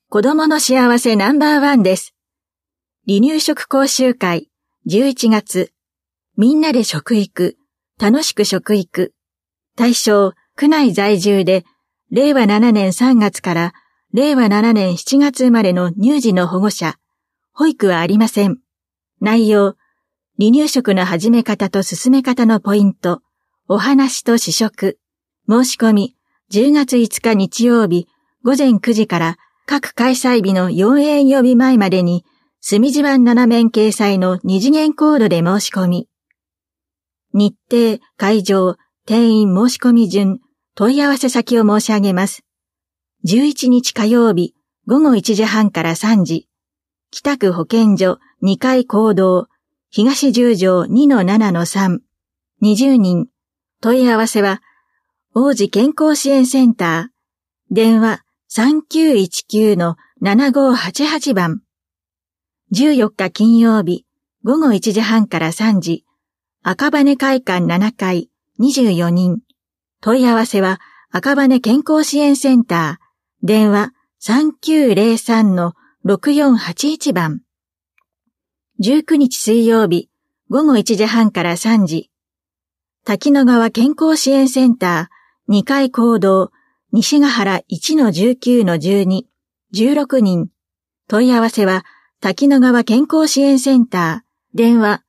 子供の幸せナンバーワンです。離乳食講習会11月。みんなで食育、楽しく食育。対象、区内在住で、令和7年3月から令和7年7月生まれの乳児の保護者。保育はありません。内容、離乳食の始め方と進め方のポイント、お話と試食。申し込み、10月5日日曜日、午前9時から各開催日の4営業日前までに、墨字版7面掲載の2次元コードで申し込み。日程、会場、定員申し込み順、問い合わせ先を申し上げます。11日火曜日、午後1時半から3時。北区保健所2階講堂、東10条 2-7-3。20人。問い合わせは、王子健康支援センター。電話 3919-7588 番。14日金曜日、午後1時半から3時。赤羽会館7階、24人。問い合わせは、赤羽健康支援センター。電話 3903-6481 番。19日水曜日、午後1時半から3時。滝野川健康支援センター、2階講堂、西ヶ原 1-19-12、16人。問い合わせは、滝野川健康支援センター、電話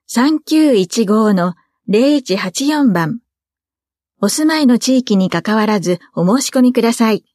3915-0184 番。お住まいの地域に関わらずお申し込みください。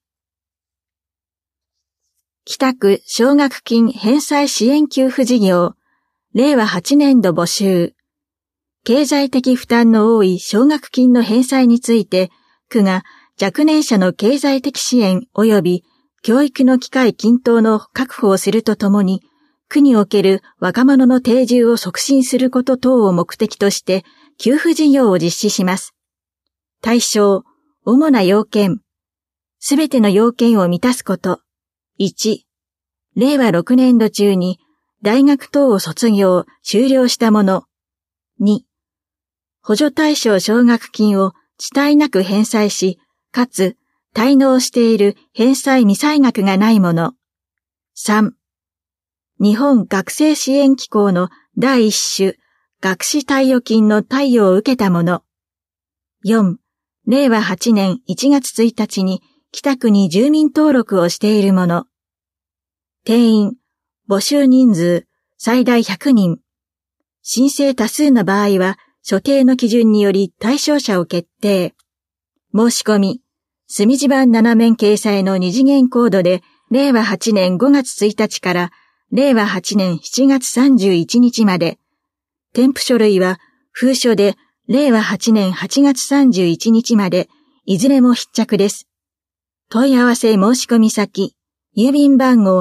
北区奨学金返済支援給付事業、令和8年度募集。経済的負担の多い奨学金の返済について、区が若年者の経済的支援及び教育の機会均等の確保をするとともに、区における若者の定住を促進すること等を目的として、給付事業を実施します。対象、主な要件。すべての要件を満たすこと。1、令和6年度中に大学等を卒業、修了した者。2、補助対象奨学金を遅滞なく返済し、かつ滞納している返済未済額がない者。3、日本学生支援機構の第一種学資貸与金の貸与を受けた者。4、令和8年1月1日に北区に住民登録をしている者。定員、募集人数、最大100人。申請多数の場合は、所定の基準により対象者を決定。申し込み、墨字版7面掲載の2次元コードで、令和8年5月1日から、令和8年7月31日まで。添付書類は、封書で、令和8年8月31日まで、いずれも必着です。問い合わせ申し込み先、郵便番号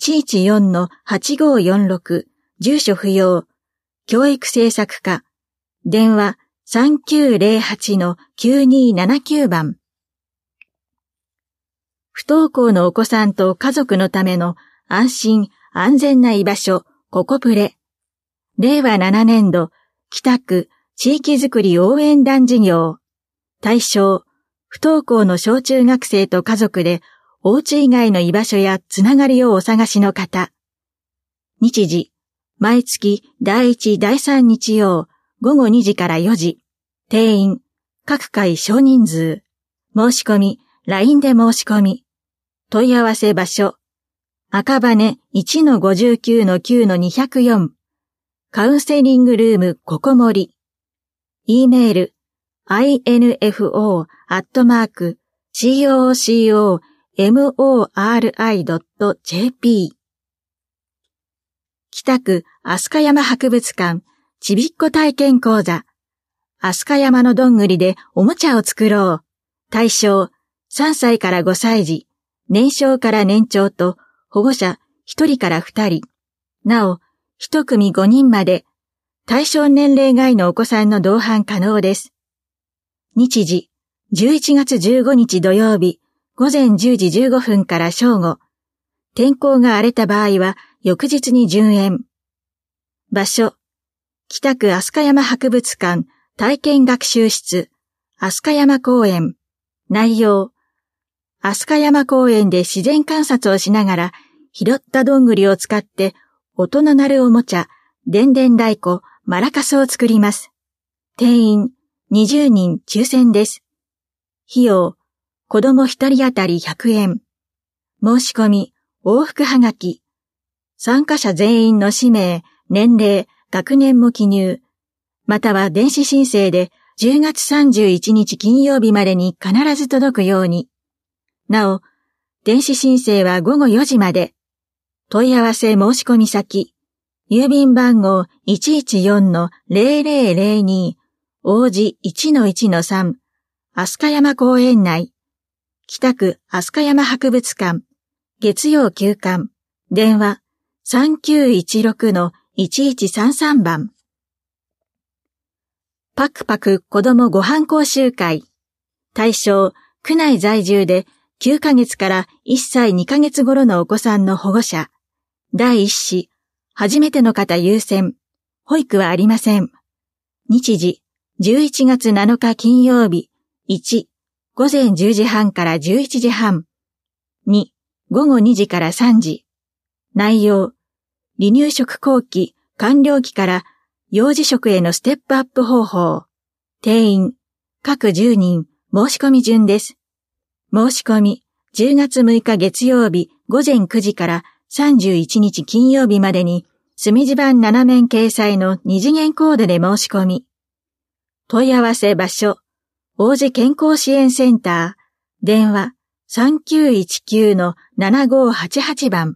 114-8546、住所不要、教育政策課、電話 3908-9279 番。不登校のお子さんと家族のための安心安全な居場所、ココプレ。令和7年度、北区地域づくり応援団事業。対象、不登校の小中学生と家族で、お家以外の居場所やつながりをお探しの方。日時、毎月第1、第3日曜、午後2時から4時。定員、各回少人数。申し込み、LINE で申し込み。問い合わせ場所。赤羽 1-59-9-204。カウンセリングルームここもり。E メール、info@cocomori.jp。北区飛鳥山博物館ちびっこ体験講座。飛鳥山のどんぐりでおもちゃを作ろう。対象、3歳から5歳児、年少から年長と保護者1人から2人。なお、1組5人まで、対象年齢外のお子さんの同伴可能です。日時、11月15日土曜日、午前10時15分から正午。天候が荒れた場合は、翌日に順延。場所、北区飛鳥山博物館体験学習室、飛鳥山公園。内容、 飛鳥山公園で自然観察をしながら、拾ったどんぐりを使って音の鳴るおもちゃ、でんでん太鼓、マラカスを作ります。定員20人抽選です。費用、子供1人当たり100円。申し込み、往復はがき。参加者全員の氏名、年齢、学年も記入。または電子申請で10月31日金曜日までに必ず届くように。なお、電子申請は午後4時まで。問い合わせ申し込み先。郵便番号 114-0002 王子 1-1-3 飛鳥山公園内。北区飛鳥山博物館。月曜休館。電話 3916-1133 番。パクパク子供ご飯講習会。対象、区内在住で9ヶ月から1歳2ヶ月頃のお子さんの保護者。第1子、初めての方優先。保育はありません。日時、11月7日金曜日。1、午前10時半から11時半。2、午後2時から3時。内容、離乳食後期、完了期から幼児食へのステップアップ方法。定員、各10人、申し込み順です。申し込み、10月6日月曜日午前9時から31日金曜日までに、墨字版7面掲載の2次元コードで申し込み。問い合わせ場所、王子健康支援センター、電話 3919-7588 番。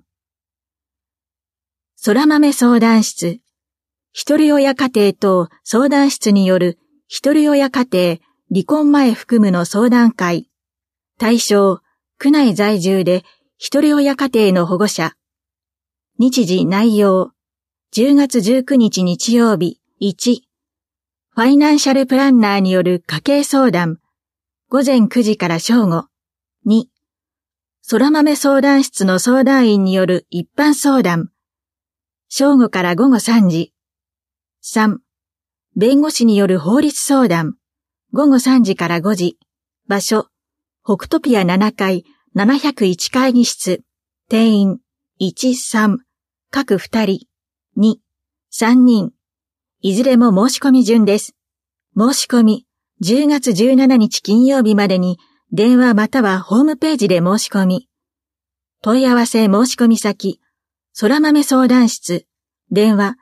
空豆相談室、一人親家庭等相談室による一人親家庭離婚前含むの相談会。対象、区内在住で一人親家庭の保護者。日時内容、10月19日日曜日、1、ファイナンシャルプランナーによる家計相談、午前9時から正午。2、空豆相談室の相談員による一般相談、正午から午後3時。3、弁護士による法律相談、午後3時から5時。場所、北トピア7階701会議室。定員、1、3、各2人、2、3人。いずれも申し込み順です。申し込み、10月17日金曜日までに、電話またはホームページで申し込み。問い合わせ申し込み先、空豆相談室、電話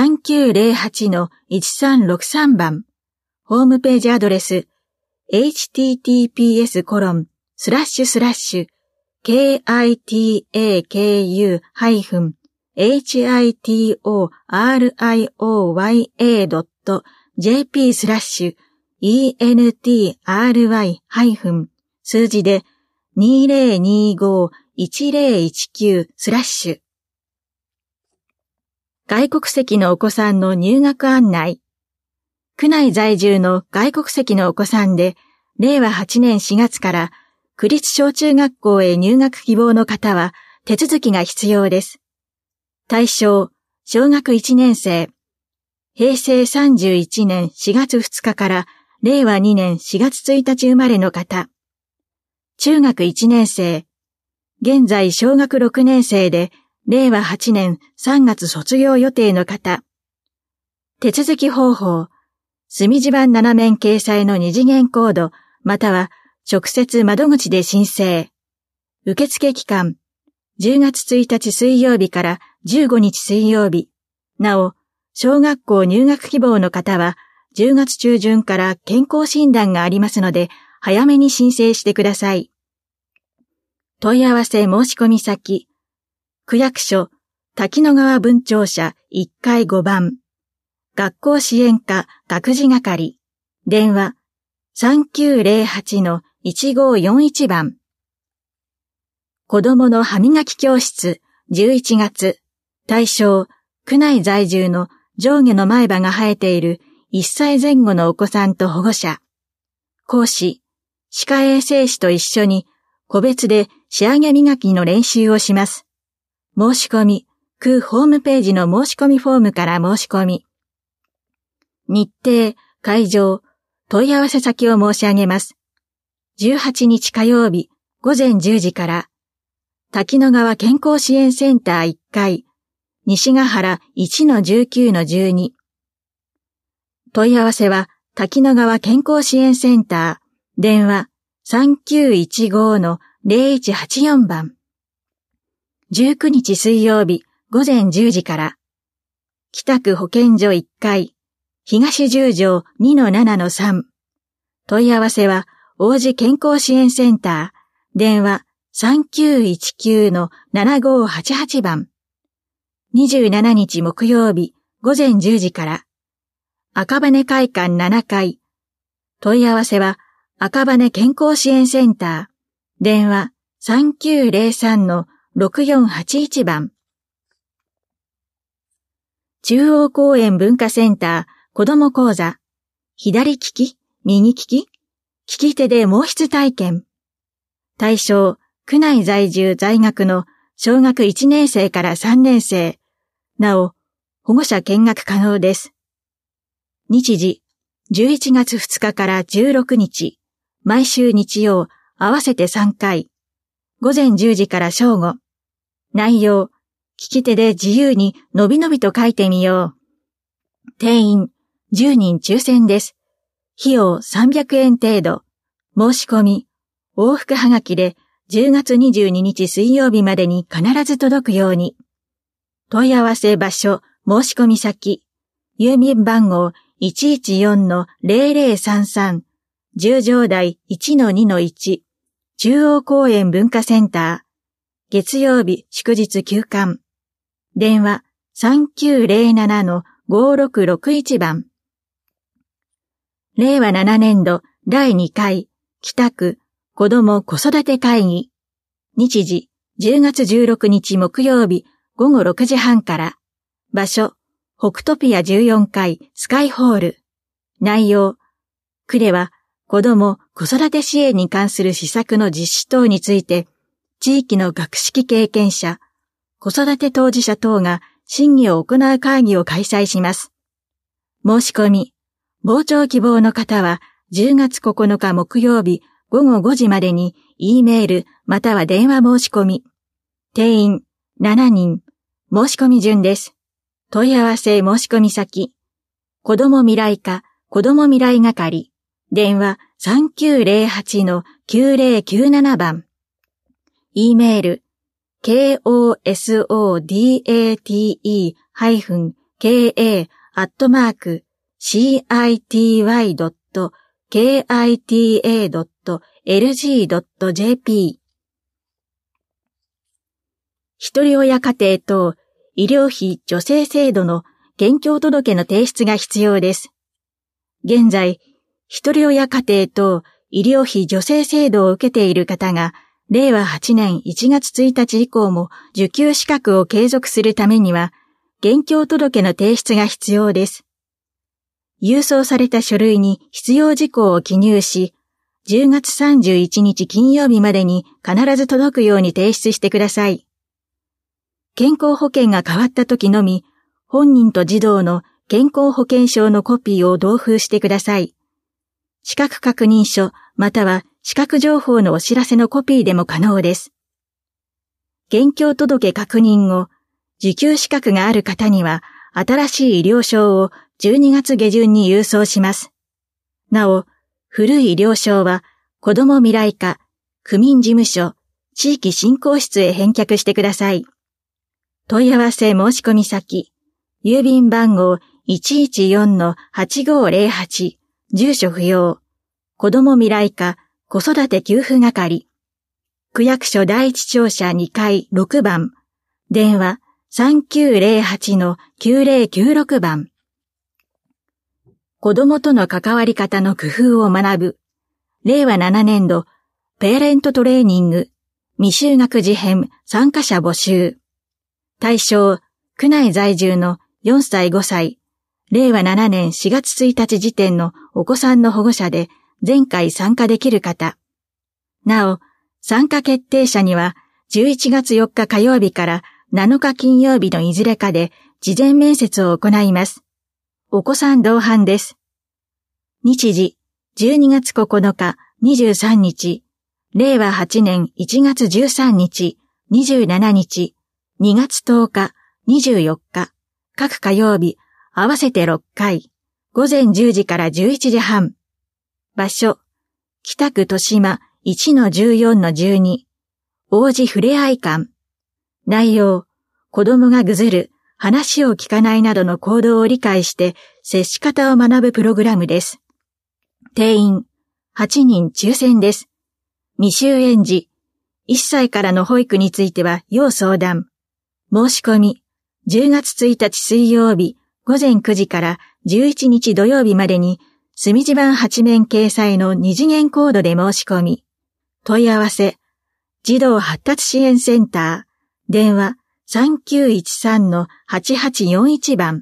3908-1363 番。ホームページアドレス、https://kitatoria.jp/entry- 数字で 2025-1019/ 外国籍のお子さんの入学案内。区内在住の外国籍のお子さんで、令和8年4月から区立小中学校へ入学希望の方は手続きが必要です。対象、小学1年生。平成31年4月2日から令和2年4月1日生まれの方。中学1年生。現在小学6年生で、令和8年3月卒業予定の方。手続き方法。墨字版7面掲載の2次元コード、または直接窓口で申請。受付期間。10月1日水曜日から15日水曜日。なお、小学校入学希望の方は、10月中旬から健康診断がありますので、早めに申請してください。問い合わせ申し込み先。区役所、滝野川分庁舎1階5番。学校支援課学事係。電話 3908-1541 番。子供の歯磨き教室11月。対象、区内在住の上下の前歯が生えている1歳前後のお子さんと保護者。講師、歯科衛生士と一緒に個別で仕上げ磨きの練習をします。申し込み、区ホームページの申し込みフォームから申し込み。日程、会場、問い合わせ先を申し上げます。18日火曜日午前10時から、滝野川健康支援センター1階、西ヶ原 1-19-12。問い合わせは、滝野川健康支援センター、電話 3915-0184 番。19日水曜日午前10時から、北区保健所1階、東十条 2-7-3。問い合わせは、王子健康支援センター、電話 3919-7588 番。27日木曜日午前10時から、赤羽会館7階。問い合わせは、赤羽健康支援センター、電話 3903-6481 番。中央公園文化センター子ども講座、左利き、右利き、利き手で毛筆体験。対象、区内在住在学の小学1年生から3年生。なお、保護者見学可能です。日時、11月2日から16日、毎週日曜、合わせて3回。午前10時から正午。内容、利き手で自由にのびのびと書いてみよう。定員、10人抽選です。費用300円程度。申し込み、往復はがきで10月22日水曜日までに必ず届くように。問い合わせ場所、申し込み先、郵便番号 114-0033、十条台 1-2-1、中央公園文化センター、月曜日祝日休館。電話 3907-5661 番。令和7年度第2回北区子ども子育て会議。日時10月16日木曜日午後6時半から。場所北トピア14階スカイホール。内容、区では子ども子育て支援に関する施策の実施等について、地域の学識経験者、子育て当事者等が審議を行う会議を開催します。申し込み、傍聴希望の方は10月9日木曜日午後5時までに E メールまたは電話申し込み。定員7人、申し込み順です。問い合わせ申し込み先、子ども未来課子ども未来係、電話 3908-9097 番。E メール、kosode-kei@cita.lg.jp。ひとり親家庭等医療費助成制度の現況届の提出が必要です。現在、ひとり親家庭等医療費助成制度を受けている方が、令和8年1月1日以降も受給資格を継続するためには、現況届の提出が必要です。郵送された書類に必要事項を記入し、10月31日金曜日までに必ず届くように提出してください。健康保険が変わった時のみ、本人と児童の健康保険証のコピーを同封してください。資格確認書または資格情報のお知らせのコピーでも可能です。現況届確認後、受給資格がある方には新しい医療証を12月下旬に郵送します。なお、古い医療証は子ども未来課、区民事務所、地域振興室へ返却してください。問い合わせ申し込み先、郵便番号 114-8508、住所不要、子ども未来課、子育て給付係、区役所第一庁舎2階6番、電話 3908-9096 番。子どもとの関わり方の工夫を学ぶ、令和7年度、ペアレントトレーニング、未就学事変参加者募集。対象、区内在住の4歳5歳、令和7年4月1日時点のお子さんの保護者で前回参加できる方。なお、参加決定者には11月4日火曜日から7日金曜日のいずれかで事前面接を行います。お子さん同伴です。日時、12月9日、23日、 令和8年1月13日、27日、2月10日、24日、各火曜日、合わせて6回、午前10時から11時半。場所、北区豊島 1-14-12、王子ふれあい館。内容、子供がぐずる、話を聞かないなどの行動を理解して接し方を学ぶプログラムです。定員、8人抽選です。未就園児、1歳からの保育については要相談。申し込み、10月1日水曜日午前9時から11日土曜日までに墨字版8面掲載の2次元コードで申し込み。問い合わせ、児童発達支援センター、電話 3913-8841 番。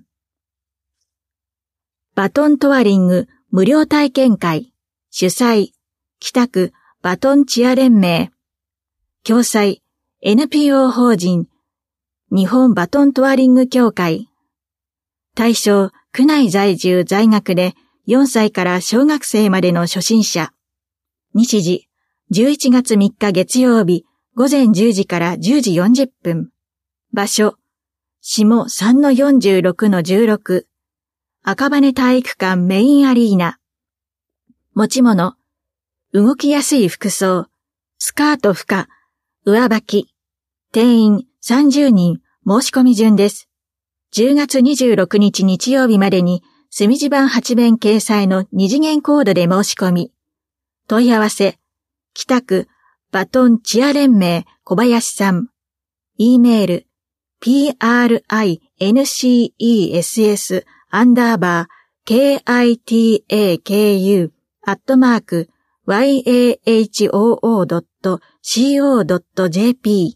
バトントワリング無料体験会、主催、北区バトンチア連盟。共催、NPO 法人、日本バトントワリング協会。対象、区内在住在学で4歳から小学生までの初心者。日時、11月3日月曜日、午前10時から10時40分。場所、下 3-46-16。赤羽体育館メインアリーナ。持ち物、動きやすい服装、スカート不可、上履き。定員30人、申し込み順です。10月26日日曜日までに、墨字版8面掲載の2次元コードで申し込み。問い合わせ、北区バトンチア連盟小林さん。E メール、princess_kitaku@yahoo.co.jp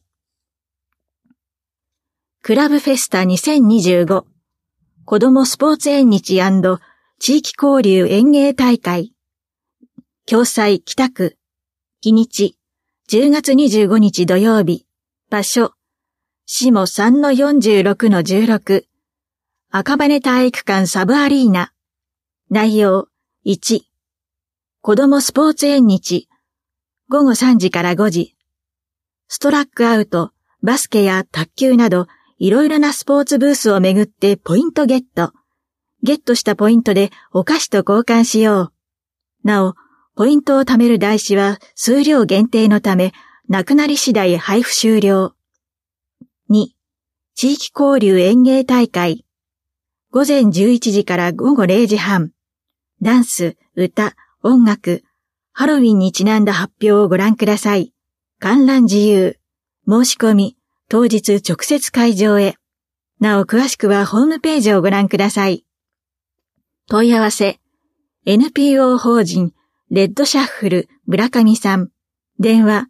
クラブフェスタ2025子どもスポーツ縁日&地域交流演芸大会共催北区日にち10月25日土曜日場所下 3-46-16 赤羽体育館サブアリーナ内容1子どもスポーツ縁日午後3時から5時ストラックアウトバスケや卓球などいろいろなスポーツブースをめぐってポイントゲット。ゲットしたポイントでお菓子と交換しよう。なお、ポイントを貯める台紙は数量限定のため、なくなり次第配布終了。2、地域交流演芸大会。午前11時から午後0時半。ダンス、歌、音楽、ハロウィンにちなんだ発表をご覧ください。観覧自由。申し込み。当日直接会場へ。なお詳しくはホームページをご覧ください。問い合わせ、NPO 法人レッドシャッフル村上さん。電話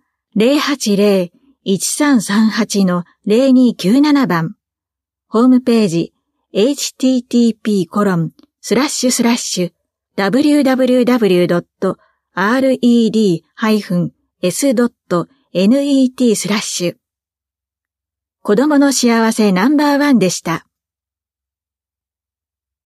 080-1338-0297 番。ホームページ http://www.red-s.net/ 子供の幸せナンバー1でした。